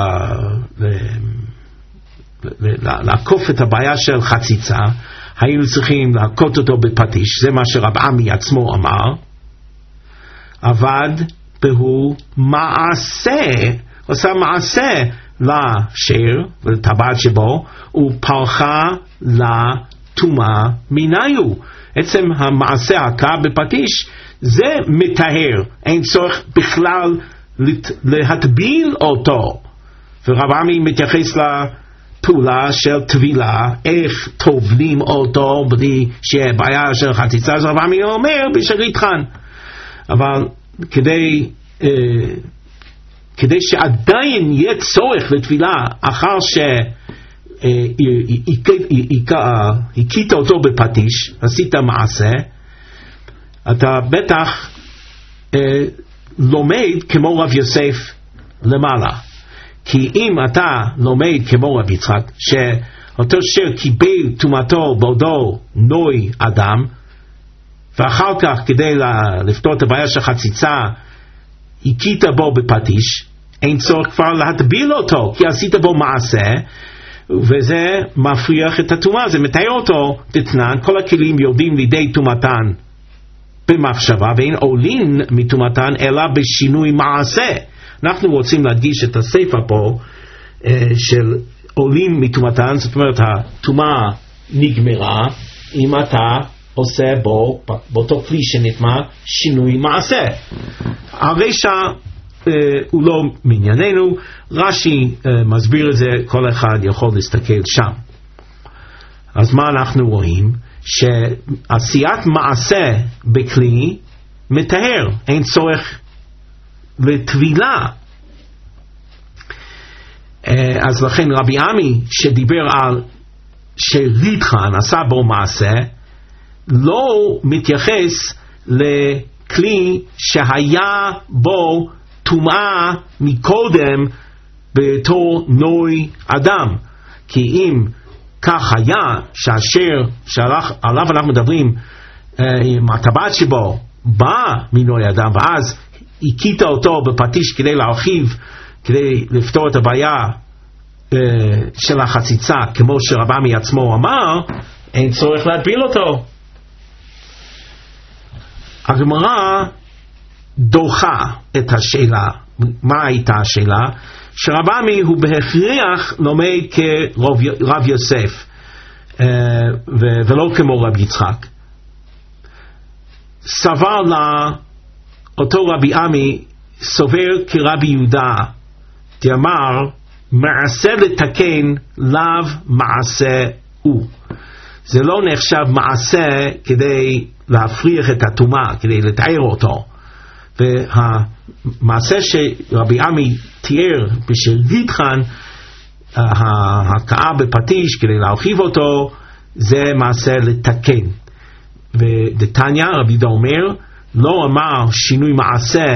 לעקוף את הבעיה של חציצה היינו צריכים להכות אותו בפטיש. זה מה שרב עמי עצמו אמר. עבד בהו מעשה, עושה מעשה לשיר ולטבעת שבו, ופרחה לטומאה מניו. עצם המעשה הכה בפטיש זה מטהר, אין צורך בכלל להטביל אותו. ורב עמי מתייחס לפעולה של טבילה, איך טובלים אותו בלי שבעיה של חציצה. אז רב עמי אומר בשיריתחן, אבל כדי אה, כדי שעדיין יהיה צורך לטבילה אחר שהכית אותו בפטיש, עשית מעשה, אתה בטח אה, לומד כמו רב יוסף למעלה. כי אם אתה לומד כמו רב יצחק, שאותו שיר קיבל טומאתו בעודו נוי אדם, ואחר כך כדי לפתור את הבעיה של חציצה הכית בו בפטיש, אין צורך כבר להטביל אותו, כי עשית בו מעשה, וזה מפריח את הטומאה, זה מתאר אותו תתנן, כל הכלים יורדים לידי טומאתן במחשבה, ואין עולין מטומאתן אלא בשינוי מעשה. אנחנו רוצים להדגיש את הסיפה פה אה, של עולין מטומאתן, זאת אומרת הטומאה נגמרה אם אתה עושה בו, באותו כלי שנטמא, שינוי מעשה. הרשע אה, הוא לא מענייננו, רש"י אה, מסביר את זה, כל אחד יכול להסתכל שם. אז מה אנחנו רואים? שעשיית מעשה בכלי מטהר, אין צורך לטבילה. אז לכן רבי עמי שדיבר על שריתחן עשה בו מעשה, לא מתייחס לכלי שהיה בו טומאה מקודם בתור נוי אדם. כי אם כך היה, שאשר שעליו אנחנו מדברים, עם הטבעת שבו בא מנוי אדם, ואז הכית אותו בפטיש כדי להרחיב, כדי לפתור את הבעיה של החציצה, כמו שרבמי עצמו אמר, אין צורך להטביל אותו. הגמרא דוחה את השאלה. מה הייתה השאלה? שרבמי הוא בהכרח לומד כרב יוסף ולא כמו רב יצחק. סבר לה אותו רבי עמי סובר כרבי יהודה, דאמר מעשה לתקן לאו מעשה הוא. זה לא נחשב מעשה כדי להפריח את הטומאה, כדי לתאר אותו. והמעשה שרבי עמי תיאר בשל ריתחן, ההכאה בפטיש כדי להרחיב אותו, זה מעשה לתקן. ודתניא רבי יהודה אומר, לא אמר שינוי מעשה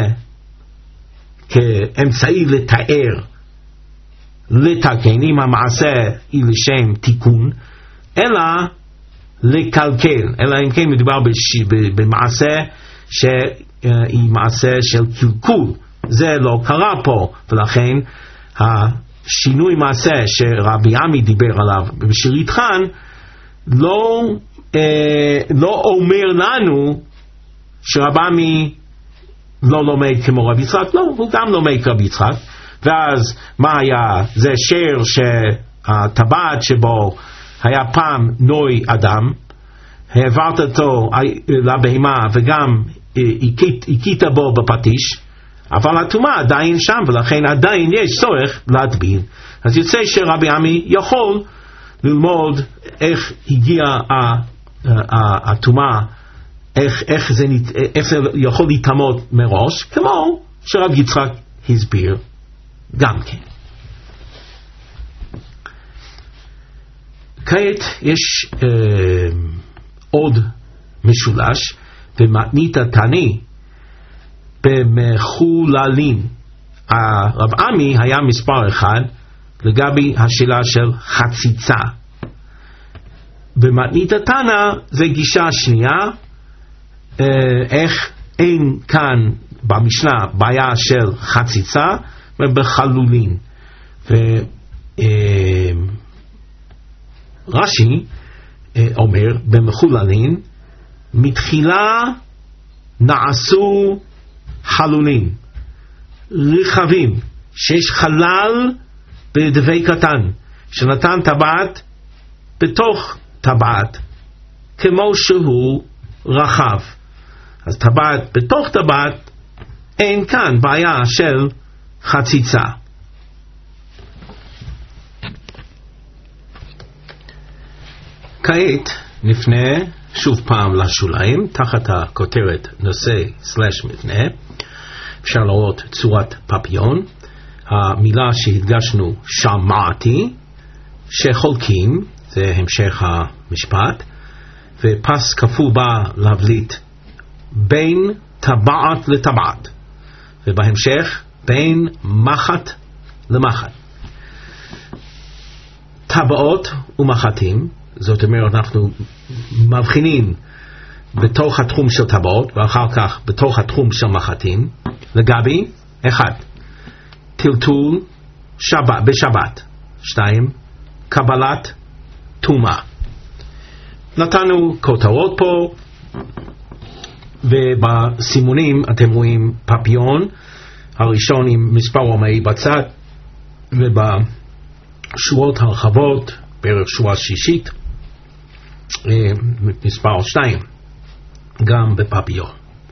כאמצעי לתאר, לתקן, אם המעשה היא לשם תיקון, אלא לקלקל, אלא אם כן מדובר במעשה שהיא מעשה של קלקול. זה לא קרה פה, ולכן השינוי מעשה שרבי עמי דיבר עליו בשריתחן לא, אה, לא אומר לנו שרבי עמי לא לומד כמו רבי יצחק. לא, הוא גם לומד כרבי יצחק. ואז מה היה? זה שר שהטבעת שבו היה פעם נוי אדם, העברת אותו לבהמה וגם הכית בו בפטיש, אבל הטומאה עדיין שם, ולכן עדיין יש צורך להטביל. אז יוצא שרבי עמי יכול ללמוד איך הגיעה הטומאה, איך, איך, זה, איך זה יכול להתאמות מראש, כמו שרב יצחק הסביר גם כן. כעת יש אה, עוד משולש במתנית התני במחוללין. הרב עמי היה מספר אחד לגבי השאלה של חציצה. במתנית התנא זה גישה שנייה, אה, איך אין כאן במשנה בעיה של חציצה ובחלולין. ורש"י אה, אומר במחוללין מתחילה נעשו חלולים רחבים שיש חלל בדווי קטן שנתן טבעת בתוך טבעת כמו שהוא רחב. אז טבעת בתוך טבעת, אין כאן בעיה של חציצה. כעת נפנה שוב פעם לשוליים תחת הכותרת נושא סלש מבנה. אפשר לראות צורת פפיון, המילה שהדגשנו שמעתי, שחולקים, זה המשך המשפט, ופס כפול בא להבליט בין טבעת לטבעת, ובהמשך בין מחט למחט. טבעות ומחטים, זאת אומרת אנחנו מבחינים בתוך התחום של טבעות ואחר כך בתוך התחום של מחטים לגבי אחד, טלטול שבת, בשבת, שתיים, קבלת טומאה. נתנו כותרות פה, ובסימונים אתם רואים פפיון, הראשון עם מספר רומאי בצד, ובשורות הרחבות, בערך שורה שישית, מספר שתיים, גם בפפיון.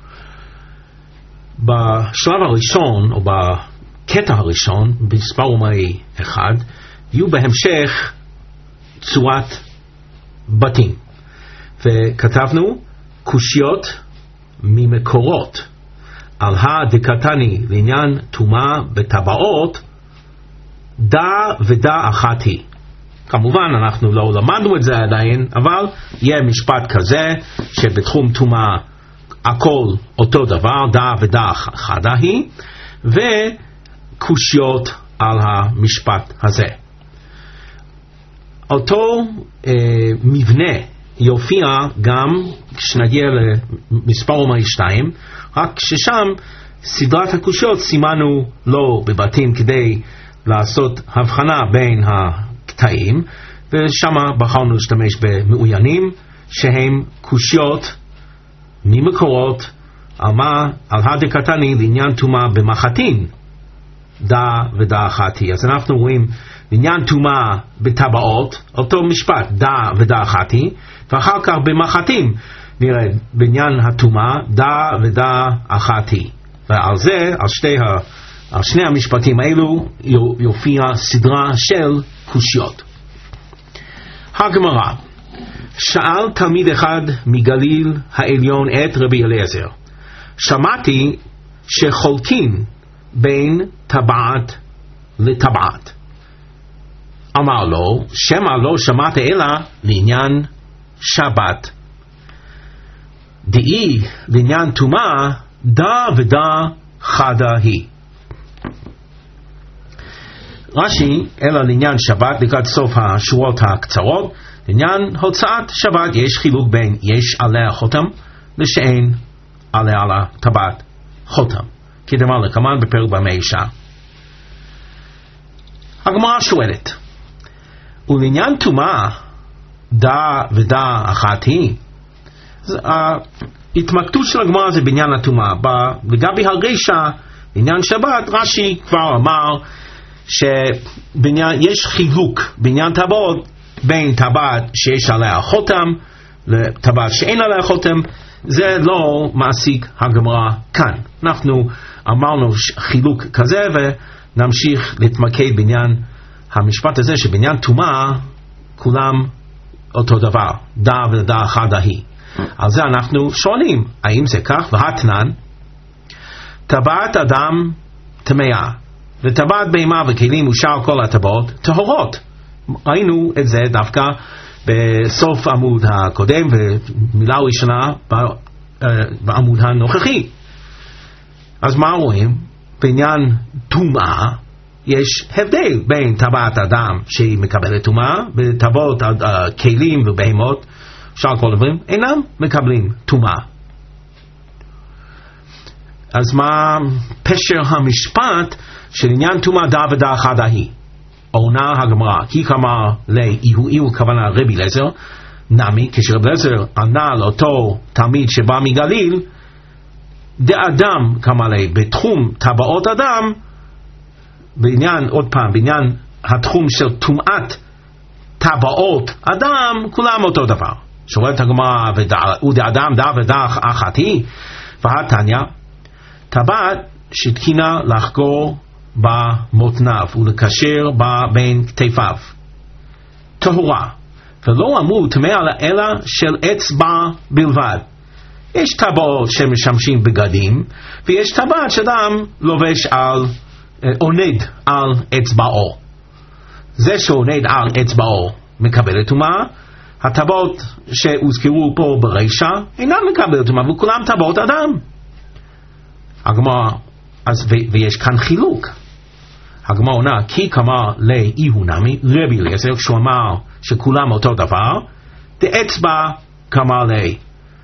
בשלב הראשון, או בקטע הראשון, במספר רומאי אחד, יהיו בהמשך צורת בתים. וכתבנו קושיות ממקורות על הדקתני לעניין טומאה בטבעות, דע ודע אחת היא. כמובן אנחנו לא למדנו את זה עדיין, אבל יהיה משפט כזה שבתחום טומאה הכל אותו דבר, דע ודע אחת היא, וקושיות על המשפט הזה. אותו אה, מבנה יופיע גם כשנגיע למספר רומאי שתיים, רק ששם סדרת הקושיות סימנו לא בבתים כדי לעשות הבחנה בין הקטעים, ושם בחרנו להשתמש במאוינים שהם קושיות ממקורות על מה, על הדקתני לעניין טומאה במחתין, דע ודע אחת היא. אז אנחנו רואים בעניין טומאה בטבעות, אותו משפט, דע ודע אחת היא, ואחר כך במחתים נראה בעניין הטומאה, דע ודע אחת היא. ועל זה, על, שתי ה, על שני המשפטים האלו, יופיע סדרה של קושיות. הגמרא, שאל תלמיד אחד מגליל העליון את רבי אליעזר, שמעתי שחולקים בין טבעת לטבעת. אמר לו, שמא לא שמעת אלא לעניין שבת. דאי לעניין טומאה, דע ודע חדה היא. רש"י, אלא לעניין שבת, לקראת סוף השורות הקצרות, לעניין הוצאת שבת יש חילוק בין יש עליה חותם ושאין עליה על הטבעת חותם, כדאמר לקמן בפרק במה אישה. הגמרא שואלת, ולעניין טומאה דע ודע אחת היא. ההתמקדות של הגמרא זה בעניין הטומאה. לגבי הרישא, בעניין שבת, רש"י כבר אמר שיש חילוק בעניין טבעות בין טבעת שיש עליה חותם לטבעת שאין עליה חותם. זה לא מעסיק הגמרא כאן. אנחנו אמרנו חילוק כזה ונמשיך להתמקד בעניין המשפט הזה שבעניין טומאה כולם אותו דבר, דע ודע חדה היא. על זה אנחנו שואלים, האם זה כך? והתנן, טבעת אדם טמאה וטבעת בהמה וכלים ושאר כל הטבעות טהורות. ראינו את זה דווקא בסוף העמוד הקודם ומילה ראשונה בעמוד הנוכחי. אז מה רואים? בעניין טומאה יש הבדל בין טבעת אדם שהיא מקבלת טומאה וטבעות כלים ובהמות שאר כל דברים אינם מקבלים טומאה. אז מה פשר המשפט של עניין טומאה דע ודע חדה היא? עונה הגמרא, כי כמה לאיהו איהו כוונה רבי אליעזר נמי, כשרבי אליעזר ענה לאותו תלמיד שבא מגליל, דאדם כמה לי בתחום טבעות אדם, בעניין, עוד פעם, בעניין התחום של טומאת טבעות אדם, כולם אותו דבר. שואלת הגמרא, ודאדם דע ודע אחת היא, והתניא, טבעת שתקינה לחגור במותניו ולקשר בה בין כתפיו, טהורה, ולא אמרו טמאה אלא של אצבע בלבד. יש טבעות שמשמשים בגדים, ויש טבעת שאדם לובש על עונד על אצבעו. זה שעונד על אצבעו מקבל טומאה. הטבעות שהוזכרו פה ברישא אינן מקבל טומאה, וכולם טבעות אדם. הגמרא, אז ו- ויש כאן חילוק. הגמרא עונה, כי כמה לאיהו נמי, רבי אליעזר, כשהוא אמר שכולם אותו דבר, דאצבע כמה לי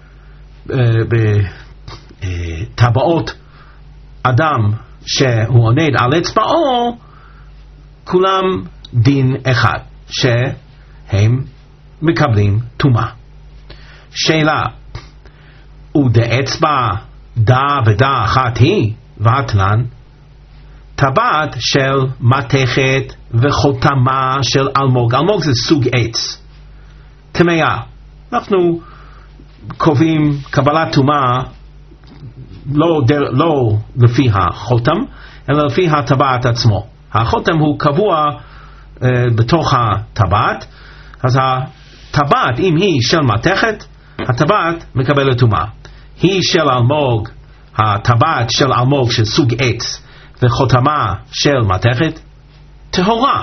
בטבעות אדם שהוא עונד על אצבעו, כולם דין אחד. שהם מקבלים טומאה. שאלה, ודאצבע דה ודה אחת היא, ואתנן, טבעת של מתכת וחותמה של אלמוג. אלמוג זה סוג עץ. טמאה. אנחנו קובעים קבלת טומאה לא, לא לפי החותם, אלא לפי הטבעת עצמו. החותם הוא קבוע uh, בתוך הטבעת, אז הטבעת, אם היא של מתכת, הטבעת מקבלת טומאה. היא של אלמוג, הטבעת של אלמוג של סוג עץ, וחותמה של מתכת, טהורה.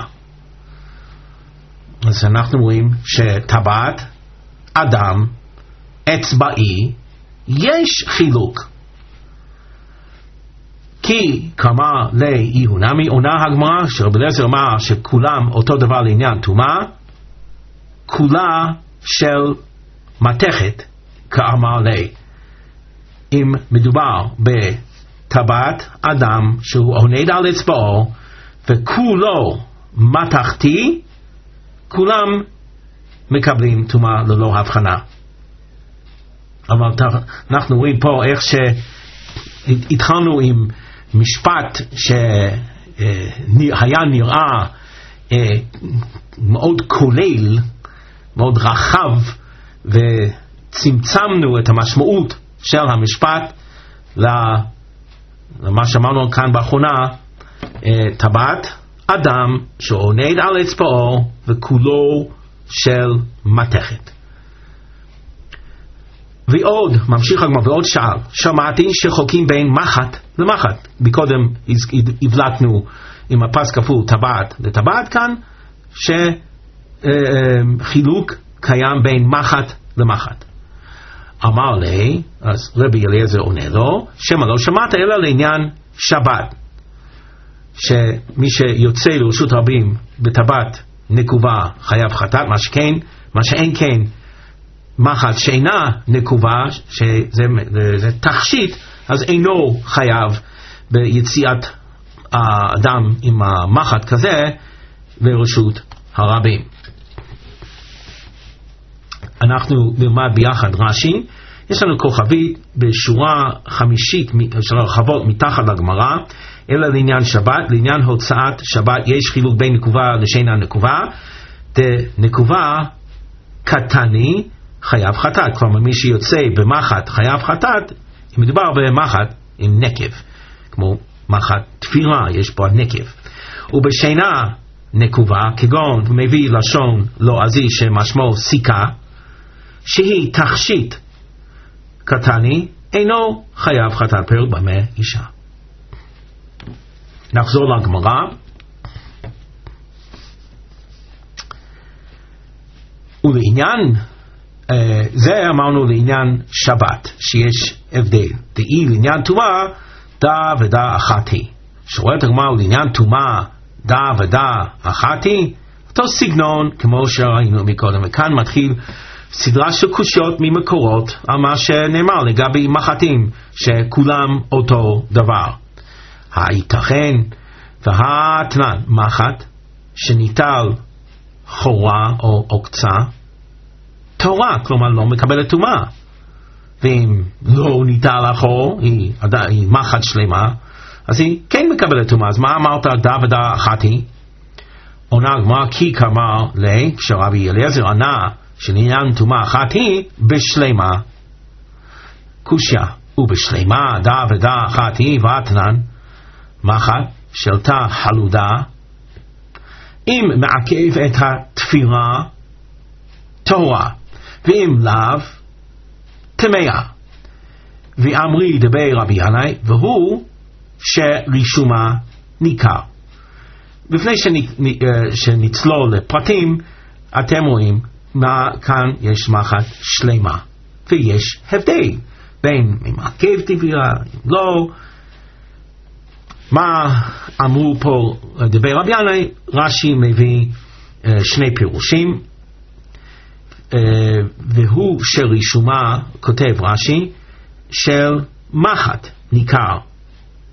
אז אנחנו רואים שטבעת, אדם, אצבעי, יש חילוק. כי כמה לאיהונמי, עונה הגמרא שרבי אליעזר אמר שכולם אותו דבר לעניין טומאה, כולה של מתכת, כאמר לי. אם מדובר בטבעת אדם שהוא עונד על אצבעו וכולו מתכתי, כולם מקבלים טומאה ללא הבחנה. אבל אנחנו רואים פה איך שהתחלנו עם משפט שהיה נראה מאוד כולל, מאוד רחב, וצמצמנו את המשמעות של המשפט למה שאמרנו כאן באחרונה, טבעת אדם שעונד על אצבעו וכולו של מתכת. ועוד, ממשיך הגמרא, ועוד שאל, שמעתי שחוקים בין מחט למחט. מקודם הבלטנו עם הפס כפול טבעת לטבעת, כאן שחילוק קיים בין מחט למחט. אמר לי, אז רבי אליעזר עונה לו, שמה לא שמעת אלא לעניין שבת, שמי שיוצא לרשות רבים בטבעת נקובה חייב חטאת, מה שכן, מה שאין כן מחט שאינה נקובה, שזה זה תכשיט, אז אינו חייב ביציאת האדם עם המחט כזה לרשות הרבים. אנחנו נלמד ביחד רש"י. יש לנו כוכבית בשורה חמישית של הרחבות מתחת לגמרא, אלא לעניין שבת, לעניין הוצאת שבת יש חילוק בין נקובה לשאינה נקובה. נקובה קטני חייב חטאת, כלומר מי שיוצא במחט חייב חטאת, אם מדובר במחט עם נקב, כמו מחט תפירה, יש פה נקב. ובשינה נקובה, כגון מביא לשון לא עזי שמשמעו סיכה, שהיא תכשיט קטני, אינו חייב חטאת, פרק במה אישה. נחזור לגמרא. ולעניין Uh, זה אמרנו לעניין שבת, שיש הבדל. דאי לעניין טומאה, דה ודה אחת היא. שואלת הגמרא לעניין טומאה, דה ודה אחת היא, אותו סגנון כמו שראינו מקודם. וכאן מתחיל סדרה של קושיות ממקורות על מה שנאמר לגבי מחטים, שכולם אותו דבר. הייתכן והתנן מחט שניטל חורה או עוקצה תורה, כלומר לא מקבלת טומאה. ואם לא ניטל החור, היא, היא מחט שלמה, אז היא כן מקבלת טומאה. אז מה אמרת דה ודה אחת היא? עונה הגמרא, כי כאמר לי, כשרבי אליעזר ענה שלעניין טומאה אחת היא בשלמה. קושיה, ובשלמה דה ודה אחת היא, ואתנן מחט של תא חלודה, אם מעכב את התפירה תורה, ואם לאו טמאה. ואמרי דבי רבי ינאי, והוא שרישומה ניכר. לפני שנצלול לפרטים, אתם רואים מה כאן יש מחט שלמה, ויש הבדל בין מעכב תפירה לא. מה אמרו פה דבי רבי ינאי? רש"י מביא שני פירושים. Uh, והוא שרישומה, כותב רש"י, של מחט ניכר,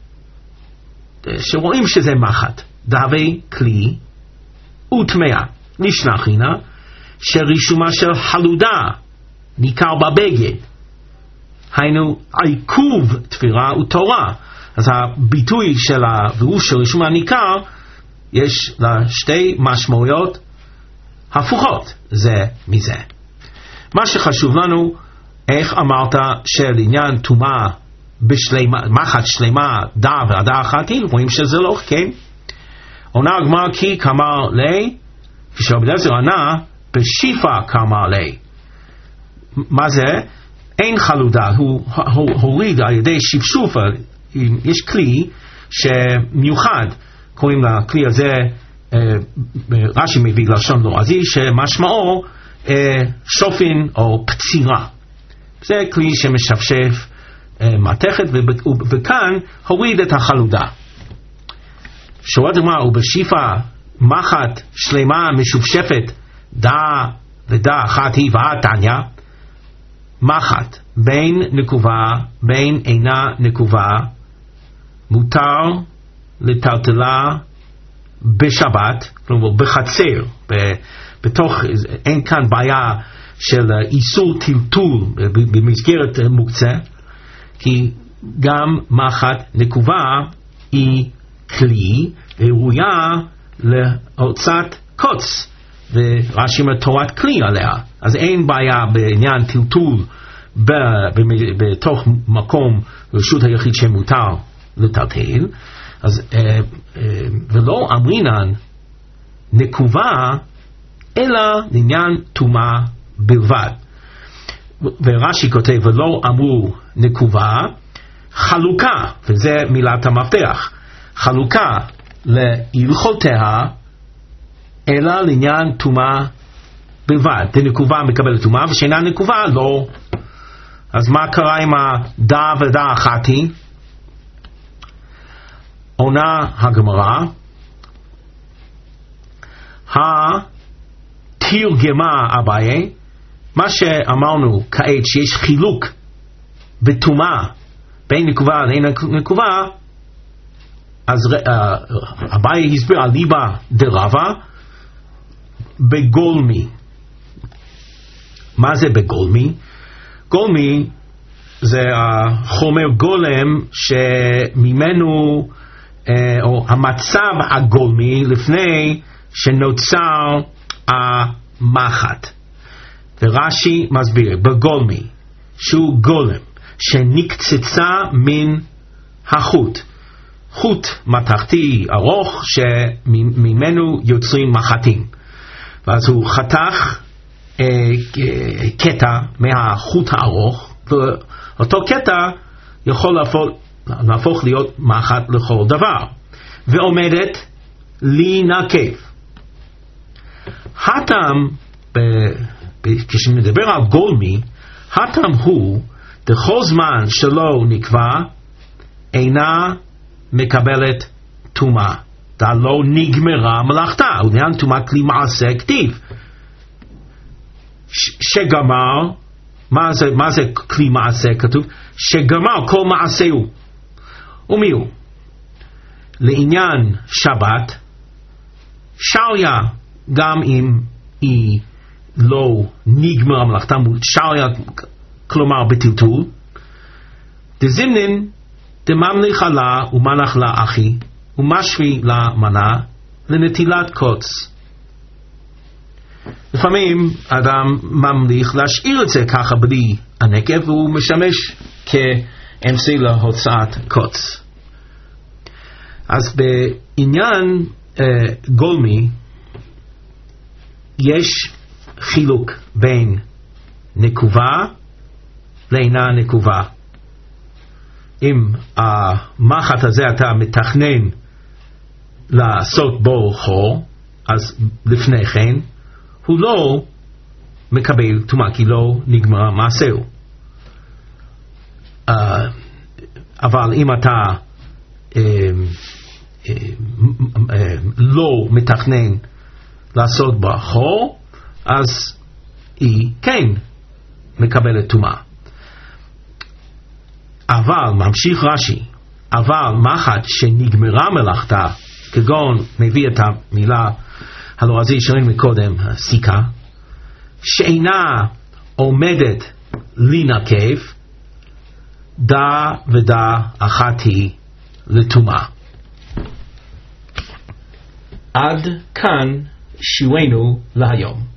uh, שרואים שזה מחט, דהווה כלי וטמאה. נשנחינה, שרישומה של חלודה ניכר בבגד, היינו עיכוב תפירה ותורה. אז הביטוי של הבירוש של רישומה ניכר, יש לה שתי משמעויות הפוכות זה מזה. מה שחשוב לנו, איך אמרת שלעניין תומה בשלימה, מחט שלמה דה ועדה אחת, רואים שזה לא כן. עונה הגמרא כי כאמר לי, כשרבי אליעזר ענה בשיפה כאמר לי. מה זה? אין חלודה, הוא הוריד על ידי שפשופה. יש כלי שמיוחד, קוראים לכלי הזה, רש"י מביא לשון לועזי, שמשמעו שופין או פצירה. זה כלי שמשפשף מתכת, וכאן הוריד את החלודה. שואלת הגמרא, ובשיפה מחט שלמה משופשפת דה ודה אחת היא והתניא, מחט בין נקובה בין אינה נקובה מותר לטלטלה בשבת, כלומר בחצר, בתוך, אין כאן בעיה של איסור טלטול במסגרת מוקצה, כי גם מחט נקובה היא כלי ראויה להוצאת קוץ, ורש"י אומר תורת כלי עליה, אז אין בעיה בעניין טלטול בתוך מקום רשות היחיד שמותר לטלטל. אז ולא אמרינן נקובה אלא לעניין טומאה בלבד. ורש"י כותב ולא אמרו נקובה, חלוקה, וזה מילת המפתח, חלוקה להלכותיה אלא לעניין טומאה בלבד. דנקובה מקבלת טומאה ושאינה נקובה לא. אז מה קרה עם הדה ודה אחתי? עונה הגמרא, התרגמה אביי, מה שאמרנו כעת שיש חילוק וטומאה בין נקובה לאין נקובה, אז אביי הסביר על ליבה דרבה בגולמי. מה זה בגולמי? גולמי זה החומר גולם שממנו, או המצב הגולמי לפני שנוצר המחט. ורש"י מסביר בגולמי שהוא גולם שנקצצה מן החוט, חוט מתכתי ארוך שממנו יוצרים מחטים, ואז הוא חתך אה, קטע מהחוט הארוך, ואותו קטע יכול להפוך, להפוך להיות מחט לכל דבר, ועומדת להינקב. הטעם, כשמדבר על גולמי, הטעם הוא דכל זמן שלא נקבע אינה מקבלת טומאה, דה לא נגמרה מלאכתה. ולעניין טומאה כלי מעשה כתיב שגמר, מה זה, מה זה כלי מעשה? כתוב שגמר כל מעשהו. ומי הוא? לעניין שבת שריה, גם אם היא לא נגמרה מלאכתה, שריה כלומר בטלטול, דזמנין דממליך לה ומנח לה אחי ומשוי לה מנה לנטילת קוץ. לפעמים אדם ממליך להשאיר את זה ככה בלי הנקב, והוא משמש כאמצעי להוצאת קוץ. אז בעניין אה, גולמי יש חילוק בין נקובה לאינה נקובה. אם המחט הזה אתה מתכנן לעשות בו חור, אז לפני כן הוא לא מקבל טומאה, כי לא נגמר מעשהו. Uh, אבל אם אתה uh, uh, uh, לא מתכנן לעשות בה חור, אז היא כן מקבלת טומאה. אבל, ממשיך רש"י, אבל מחט שנגמרה מלאכתה, כגון מביא את המילה הלוא אז ישרים מקודם סיכה, שאינה עומדת לנקב, דה ודה אחת היא לטומאה. עד כאן שיעורנו להיום.